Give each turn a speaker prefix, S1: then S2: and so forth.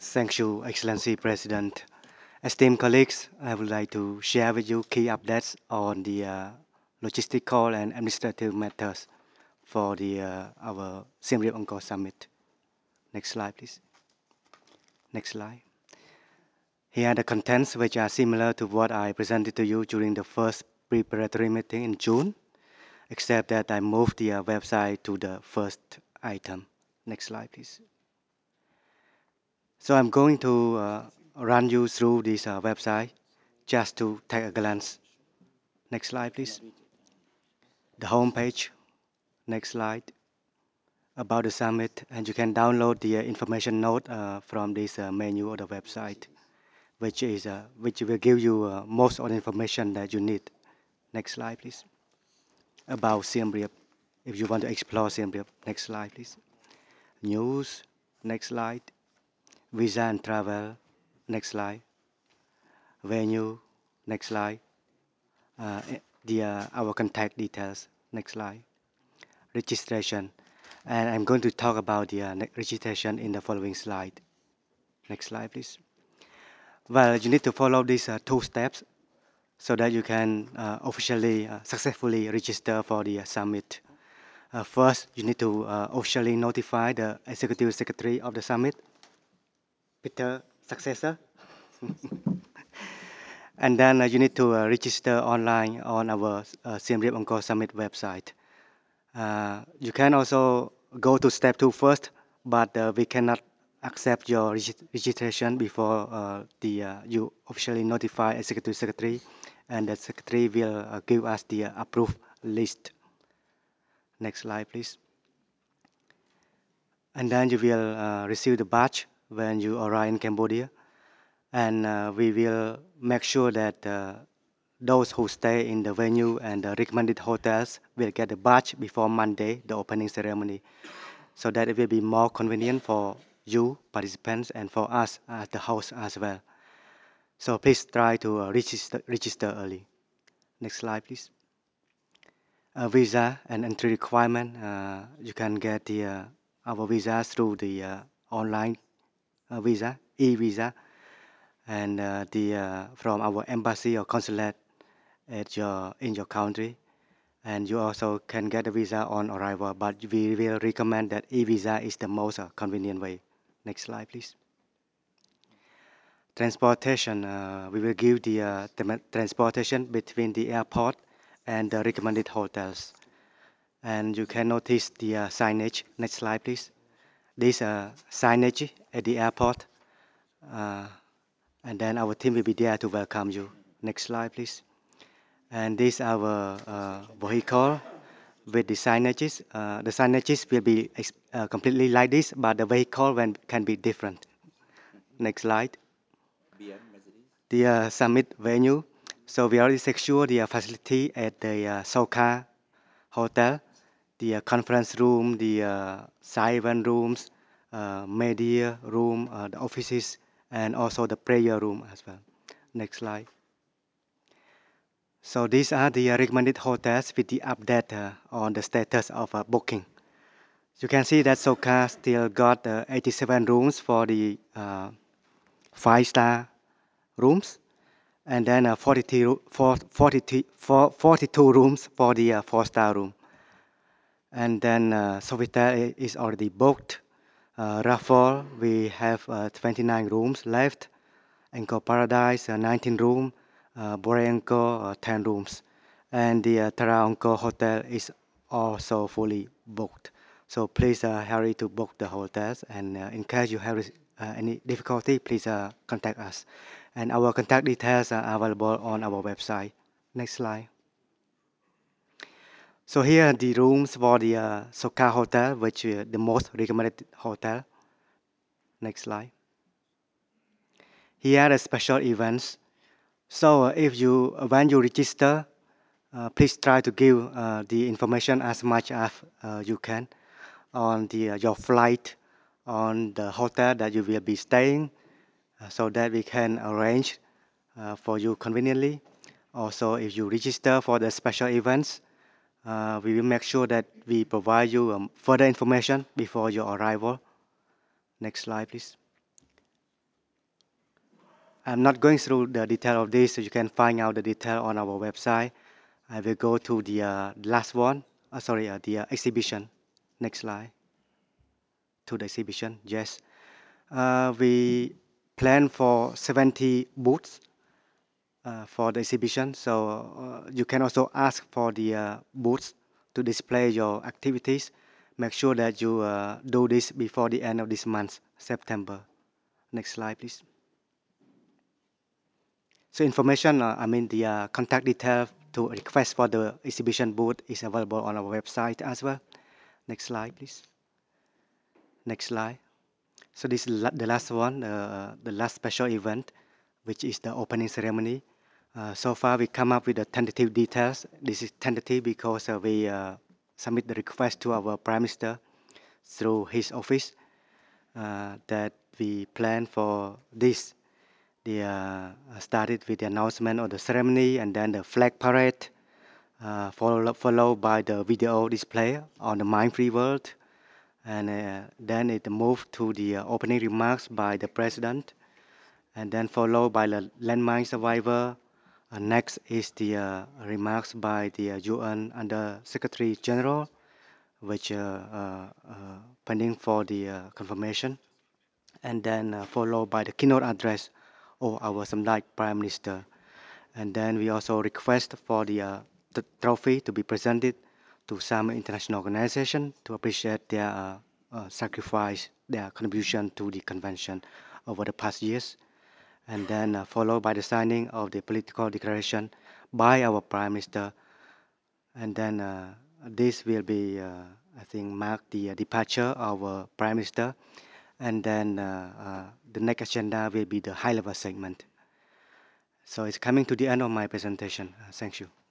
S1: Thank you, Excellency President. Esteemed colleagues, I would like to share with you key updates on the logistical and administrative matters for our Siem Reap Angkor Summit. Next slide, please. Next slide. Here are the contents which are similar to what I presented to you during the first preparatory meeting in June, except that I moved the website to the first item. Next slide, please. So I'm going to run you through this website just to take a glance. Next slide, please. The home page. Next slide. About the summit, and you can download the information note from this menu of the website, which will give you most of the information that you need. Next slide, please. About Siem Reap, if you want to explore Siem Reap. Next slide, please. News. Next slide. Visa and travel. Next slide. Venue. Next slide. Uh, our contact details. Next slide. Registration. And I'm going to talk about the registration in the following slide. Next slide, please. Well, you need to follow these two steps so that you can officially successfully register for the summit. First, you need to officially notify the executive secretary of the summit, Peter Successor, and then you need to register online on our Siem Reap Angkor Summit website. You can also go to step two first, but we cannot accept your registration before you officially notify executive secretary, and the secretary will give us the approved list. Next slide, please. And then you will receive the badge when you arrive in Cambodia, and we will make sure that those who stay in the venue and the recommended hotels will get the badge before Monday, the opening ceremony, so that it will be more convenient for you, participants, and for us as the host as well. So please try to register early. Next slide, please. Visa and entry requirement. You can get our visa through the online visa, e-visa, and from our embassy or consulate in your country. And you also can get a visa on arrival, but we will recommend that e-visa is the most convenient way. Next slide, please. Transportation. We will give the transportation between the airport and the recommended hotels. And you can notice the signage. Next slide, please. This signage at the airport. Uh, and then our team will be there to welcome you. Next slide, please. And this is our vehicle with the signages. The signages will be completely like this, but the vehicle can be different. Next slide. The summit venue. So we already secure the facility at the Soka Hotel, the conference room, the side event rooms, media room, the offices, and also the prayer room as well. Next slide. So these are the recommended hotels with the update on the status of booking. You can see that Soka still got 87 rooms for the 5-star rooms, and then 42 rooms for the 4-star room. And then Sofitel is already booked. Raffle, we have 29 rooms left. Angkor Paradise, 19 rooms. Borei Angkor, 10 rooms. And the Tara Angkor Hotel is also fully booked. So please hurry to book the hotels. And in case you have any difficulty, please contact us. And our contact details are available on our website. Next slide. So here are the rooms for the Soka Hotel, which is the most recommended hotel. Next slide. Here are the special events. So when you register, please try to give the information as much as you can on your flight, on the hotel that you will be staying, so that we can arrange for you conveniently. Also, if you register for the special events, we will make sure that we provide you further information before your arrival. Next slide, please. I'm not going through the detail of this, so you can find out the detail on our website. I will go to the last one. Sorry, the exhibition. Next slide. To the exhibition. Yes. We plan for 70 booths for the exhibition. So you can also ask for the booths to display your activities. Make sure that you do this before the end of this month, September. Next slide, please. So information, I mean the contact detail to request for the exhibition booth is available on our website as well. Next slide, please. Next slide. So this is the last one, the last special event, which is the opening ceremony. So far, we come up with the tentative details. This is tentative because we submit the request to our Prime Minister through his office that we plan for this. They started with the announcement of the ceremony and then the flag parade, followed by the video display on the Mind Free World. And then it moved to the opening remarks by the president, and then followed by the landmine survivor. Next is the remarks by the UN Under Secretary General, which pending for the confirmation, and then followed by the keynote address of our Samdech Prime Minister. And then we also request for the trophy to be presented to some international organization to appreciate their sacrifice, their contribution to the convention over the past years. And then followed by the signing of the political declaration by our Prime Minister. And then this will be, I think, mark the departure of our Prime Minister. And then the next agenda will be the high-level segment. So it's coming to the end of my presentation. Thank you.